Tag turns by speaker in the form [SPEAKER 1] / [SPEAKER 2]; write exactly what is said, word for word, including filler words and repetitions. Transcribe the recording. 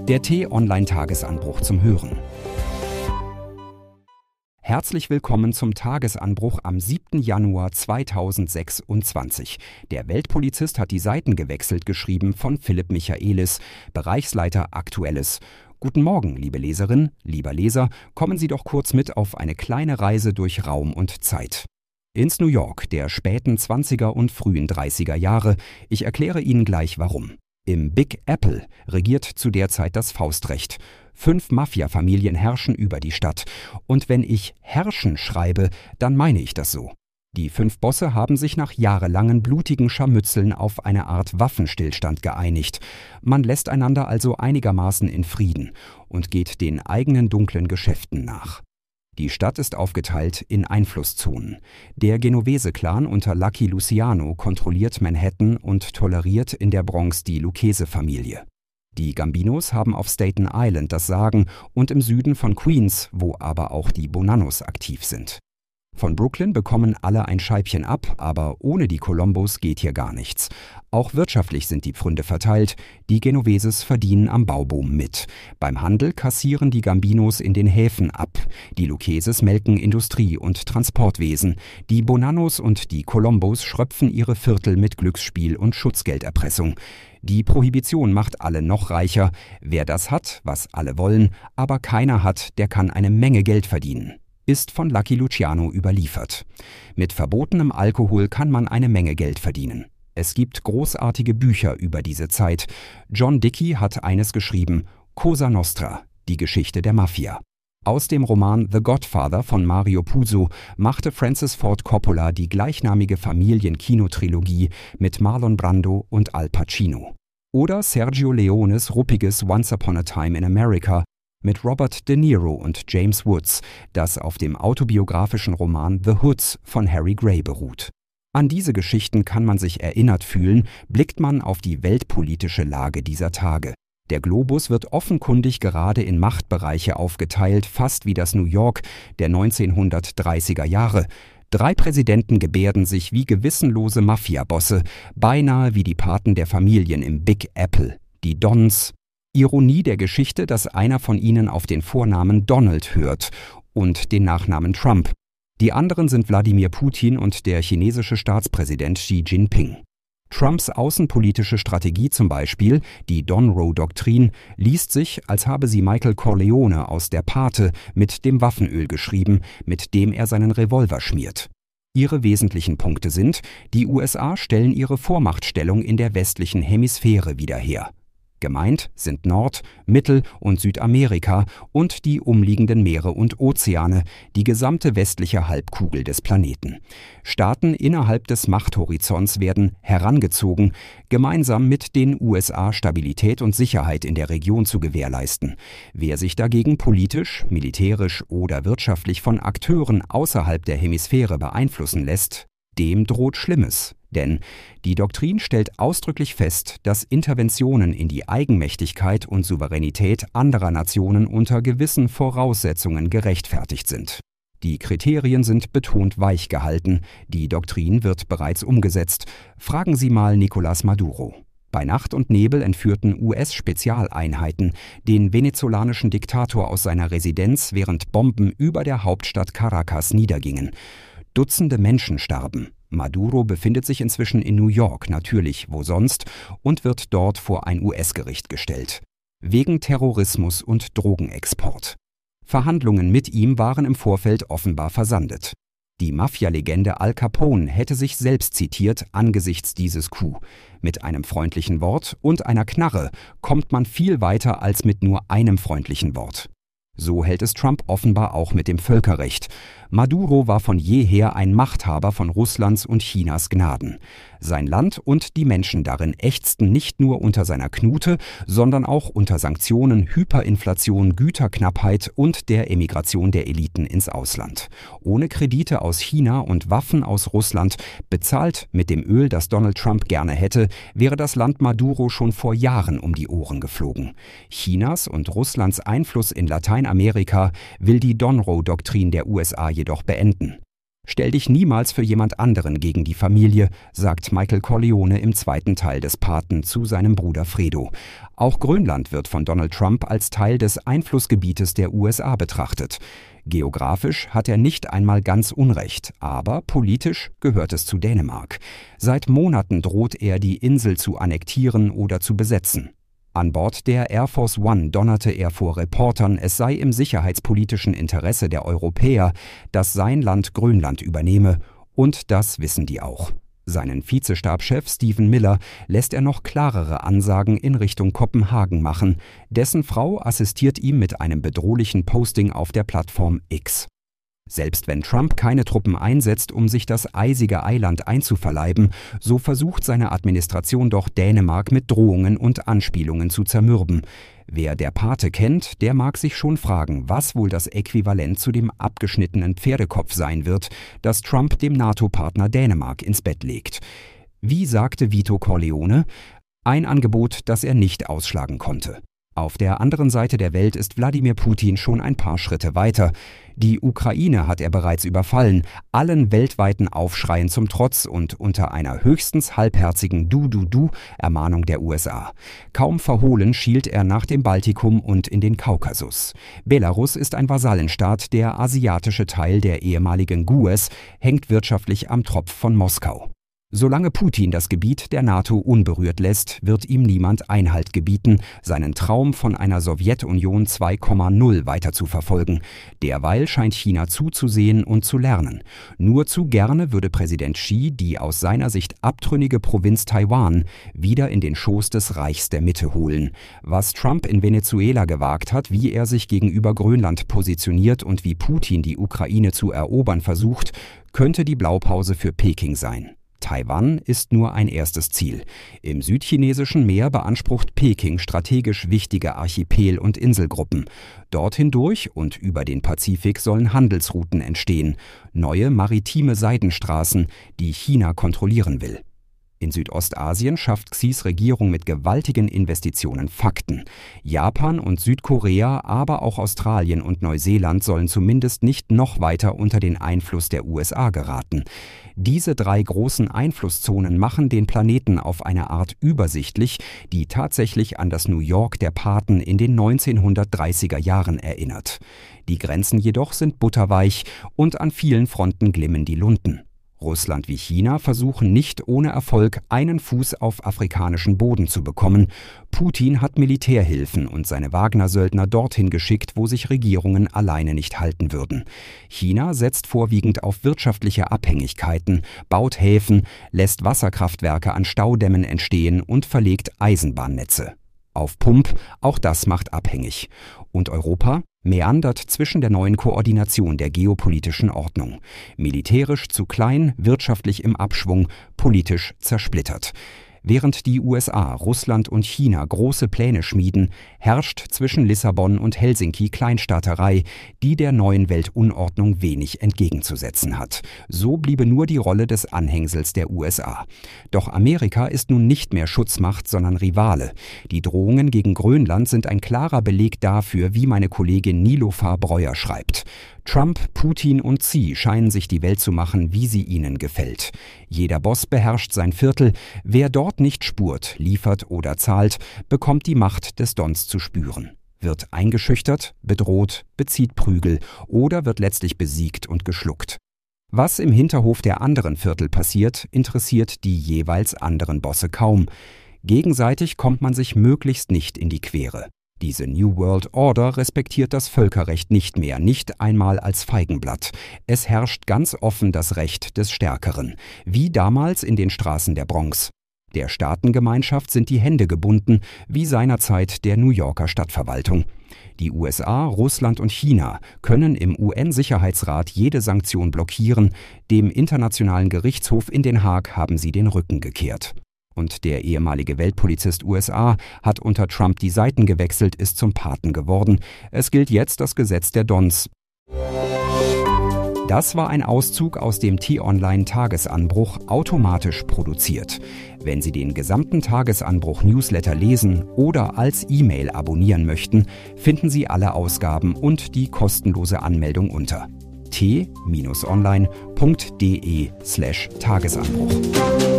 [SPEAKER 1] Der T-Online-Tagesanbruch zum Hören. Herzlich willkommen zum Tagesanbruch am siebten Januar zweitausendsechsundzwanzig. Der Weltpolizist hat die Seiten gewechselt, geschrieben von Philipp Michaelis, Bereichsleiter Aktuelles. Guten Morgen, liebe Leserin, lieber Leser, kommen Sie doch kurz mit auf eine kleine Reise durch Raum und Zeit. Ins New York der späten zwanziger und frühen dreißiger Jahre. Ich erkläre Ihnen gleich warum. Im Big Apple regiert zu der Zeit das Faustrecht. Fünf Mafia-Familien herrschen über die Stadt. Und wenn ich herrschen schreibe, dann meine ich das so. Die fünf Bosse haben sich nach jahrelangen blutigen Scharmützeln auf eine Art Waffenstillstand geeinigt. Man lässt einander also einigermaßen in Frieden und geht den eigenen dunklen Geschäften nach. Die Stadt ist aufgeteilt in Einflusszonen. Der Genovese-Clan unter Lucky Luciano kontrolliert Manhattan und toleriert in der Bronx die Lucchese-Familie. Die Gambinos haben auf Staten Island das Sagen und im Süden von Queens, wo aber auch die Bonannos aktiv sind. Von Brooklyn bekommen alle ein Scheibchen ab, aber ohne die Colombos geht hier gar nichts. Auch wirtschaftlich sind die Pfründe verteilt. Die Genoveses verdienen am Bauboom mit. Beim Handel kassieren die Gambinos in den Häfen ab. Die Luccheses melken Industrie- und Transportwesen. Die Bonannos und die Colombos schröpfen ihre Viertel mit Glücksspiel und Schutzgelderpressung. Die Prohibition macht alle noch reicher. Wer das hat, was alle wollen, aber keiner hat, der kann eine Menge Geld verdienen. Ist von Lucky Luciano überliefert. Mit verbotenem Alkohol kann man eine Menge Geld verdienen. Es gibt großartige Bücher über diese Zeit. John Dickey hat eines geschrieben, Cosa Nostra, die Geschichte der Mafia. Aus dem Roman The Godfather von Mario Puzo machte Francis Ford Coppola die gleichnamige Familien-Kinotrilogie mit Marlon Brando und Al Pacino. Oder Sergio Leones ruppiges Once Upon a Time in America mit Robert De Niro und James Woods, das auf dem autobiografischen Roman The Hoods von Harry Gray beruht. An diese Geschichten kann man sich erinnert fühlen, blickt man auf die weltpolitische Lage dieser Tage. Der Globus wird offenkundig gerade in Machtbereiche aufgeteilt, fast wie das New York der neunzehnhundertdreißiger Jahre. Drei Präsidenten gebärden sich wie gewissenlose Mafiabosse, beinahe wie die Paten der Familien im Big Apple, die Dons. Ironie der Geschichte, dass einer von ihnen auf den Vornamen Donald hört und den Nachnamen Trump. Die anderen sind Wladimir Putin und der chinesische Staatspräsident Xi Jinping. Trumps außenpolitische Strategie zum Beispiel, die Donroe-Doktrin, liest sich, als habe sie Michael Corleone aus Der Pate mit dem Waffenöl geschrieben, mit dem er seinen Revolver schmiert. Ihre wesentlichen Punkte sind, die U S A stellen ihre Vormachtstellung in der westlichen Hemisphäre wieder her. Gemeint sind Nord-, Mittel- und Südamerika und die umliegenden Meere und Ozeane, die gesamte westliche Halbkugel des Planeten. Staaten innerhalb des Machthorizonts werden herangezogen, gemeinsam mit den U S A Stabilität und Sicherheit in der Region zu gewährleisten. Wer sich dagegen politisch, militärisch oder wirtschaftlich von Akteuren außerhalb der Hemisphäre beeinflussen lässt, dem droht Schlimmes. Denn die Doktrin stellt ausdrücklich fest, dass Interventionen in die Eigenmächtigkeit und Souveränität anderer Nationen unter gewissen Voraussetzungen gerechtfertigt sind. Die Kriterien sind betont weich gehalten, die Doktrin wird bereits umgesetzt. Fragen Sie mal Nicolás Maduro. Bei Nacht und Nebel entführten U S-Spezialeinheiten den venezolanischen Diktator aus seiner Residenz, während Bomben über der Hauptstadt Caracas niedergingen. Dutzende Menschen starben. Maduro befindet sich inzwischen in New York, natürlich, wo sonst, und wird dort vor ein U S-Gericht gestellt. Wegen Terrorismus und Drogenexport. Verhandlungen mit ihm waren im Vorfeld offenbar versandet. Die Mafia-Legende Al Capone hätte sich selbst zitiert angesichts dieses Coup. Mit einem freundlichen Wort und einer Knarre kommt man viel weiter als mit nur einem freundlichen Wort. So hält es Trump offenbar auch mit dem Völkerrecht. Maduro war von jeher ein Machthaber von Russlands und Chinas Gnaden. Sein Land und die Menschen darin ächzten nicht nur unter seiner Knute, sondern auch unter Sanktionen, Hyperinflation, Güterknappheit und der Emigration der Eliten ins Ausland. Ohne Kredite aus China und Waffen aus Russland, bezahlt mit dem Öl, das Donald Trump gerne hätte, wäre das Land Maduro schon vor Jahren um die Ohren geflogen. Chinas und Russlands Einfluss in Lateinamerika will die Donroe-Doktrin der U S A jedoch beenden. Stell dich niemals für jemand anderen gegen die Familie, sagt Michael Corleone im zweiten Teil des Paten zu seinem Bruder Fredo. Auch Grönland wird von Donald Trump als Teil des Einflussgebietes der U S A betrachtet. Geografisch hat er nicht einmal ganz Unrecht, aber politisch gehört es zu Dänemark. Seit Monaten droht er, die Insel zu annektieren oder zu besetzen. An Bord der Air Force One donnerte er vor Reportern, es sei im sicherheitspolitischen Interesse der Europäer, dass sein Land Grönland übernehme, und das wissen die auch. Seinen Vizestabschef Stephen Miller lässt er noch klarere Ansagen in Richtung Kopenhagen machen. Dessen Frau assistiert ihm mit einem bedrohlichen Posting auf der Plattform X. Selbst wenn Trump keine Truppen einsetzt, um sich das eisige Eiland einzuverleiben, so versucht seine Administration doch Dänemark mit Drohungen und Anspielungen zu zermürben. Wer der Pate kennt, der mag sich schon fragen, was wohl das Äquivalent zu dem abgeschnittenen Pferdekopf sein wird, das Trump dem NATO-Partner Dänemark ins Bett legt. Wie sagte Vito Corleone? Ein Angebot, das er nicht ausschlagen konnte. Auf der anderen Seite der Welt ist Wladimir Putin schon ein paar Schritte weiter. Die Ukraine hat er bereits überfallen, allen weltweiten Aufschreien zum Trotz und unter einer höchstens halbherzigen Du-Du-Du-Ermahnung der U S A. Kaum verhohlen schielt er nach dem Baltikum und in den Kaukasus. Belarus ist ein Vasallenstaat, der asiatische Teil der ehemaligen G U S hängt wirtschaftlich am Tropf von Moskau. Solange Putin das Gebiet der NATO unberührt lässt, wird ihm niemand Einhalt gebieten, seinen Traum von einer Sowjetunion zwei Komma null weiter zu verfolgen. Derweil scheint China zuzusehen und zu lernen. Nur zu gerne würde Präsident Xi die aus seiner Sicht abtrünnige Provinz Taiwan wieder in den Schoß des Reichs der Mitte holen. Was Trump in Venezuela gewagt hat, wie er sich gegenüber Grönland positioniert und wie Putin die Ukraine zu erobern versucht, könnte die Blaupause für Peking sein. Taiwan ist nur ein erstes Ziel. Im südchinesischen Meer beansprucht Peking strategisch wichtige Archipel- und Inselgruppen. Dort hindurch und über den Pazifik sollen Handelsrouten entstehen, neue maritime Seidenstraßen, die China kontrollieren will. In Südostasien schafft Xis Regierung mit gewaltigen Investitionen Fakten. Japan und Südkorea, aber auch Australien und Neuseeland sollen zumindest nicht noch weiter unter den Einfluss der U S A geraten. Diese drei großen Einflusszonen machen den Planeten auf eine Art übersichtlich, die tatsächlich an das New York der Paten in den neunzehnhundertdreißiger Jahren erinnert. Die Grenzen jedoch sind butterweich und an vielen Fronten glimmen die Lunten. Russland wie China versuchen nicht ohne Erfolg, einen Fuß auf afrikanischen Boden zu bekommen. Putin hat Militärhilfen und seine Wagner-Söldner dorthin geschickt, wo sich Regierungen alleine nicht halten würden. China setzt vorwiegend auf wirtschaftliche Abhängigkeiten, baut Häfen, lässt Wasserkraftwerke an Staudämmen entstehen und verlegt Eisenbahnnetze. Auf Pump, auch das macht abhängig. Und Europa meandert zwischen der neuen Koordination der geopolitischen Ordnung. Militärisch zu klein, wirtschaftlich im Abschwung, politisch zersplittert. Während die U S A, Russland und China große Pläne schmieden, herrscht zwischen Lissabon und Helsinki Kleinstaaterei, die der neuen Weltunordnung wenig entgegenzusetzen hat. So bliebe nur die Rolle des Anhängsels der U S A. Doch Amerika ist nun nicht mehr Schutzmacht, sondern Rivale. Die Drohungen gegen Grönland sind ein klarer Beleg dafür, wie meine Kollegin Niloufar Breuer schreibt. Trump, Putin und Xi scheinen sich die Welt zu machen, wie sie ihnen gefällt. Jeder Boss beherrscht sein Viertel. Wer dort nicht spurt, liefert oder zahlt, bekommt die Macht des Dons zu spüren. Wird eingeschüchtert, bedroht, bezieht Prügel oder wird letztlich besiegt und geschluckt. Was im Hinterhof der anderen Viertel passiert, interessiert die jeweils anderen Bosse kaum. Gegenseitig kommt man sich möglichst nicht in die Quere. Diese New World Order respektiert das Völkerrecht nicht mehr, nicht einmal als Feigenblatt. Es herrscht ganz offen das Recht des Stärkeren, wie damals in den Straßen der Bronx. Der Staatengemeinschaft sind die Hände gebunden, wie seinerzeit der New Yorker Stadtverwaltung. Die U S A, Russland und China können im U N-Sicherheitsrat jede Sanktion blockieren. Dem Internationalen Gerichtshof in Den Haag haben sie den Rücken gekehrt. Und der ehemalige Weltpolizist U S A hat unter Trump die Seiten gewechselt, ist zum Paten geworden. Es gilt jetzt das Gesetz der Dons. Das war ein Auszug aus dem T-Online-Tagesanbruch, automatisch produziert. Wenn Sie den gesamten Tagesanbruch-Newsletter lesen oder als E-Mail abonnieren möchten, finden Sie alle Ausgaben und die kostenlose Anmeldung unter t online punkt de slash Tagesanbruch.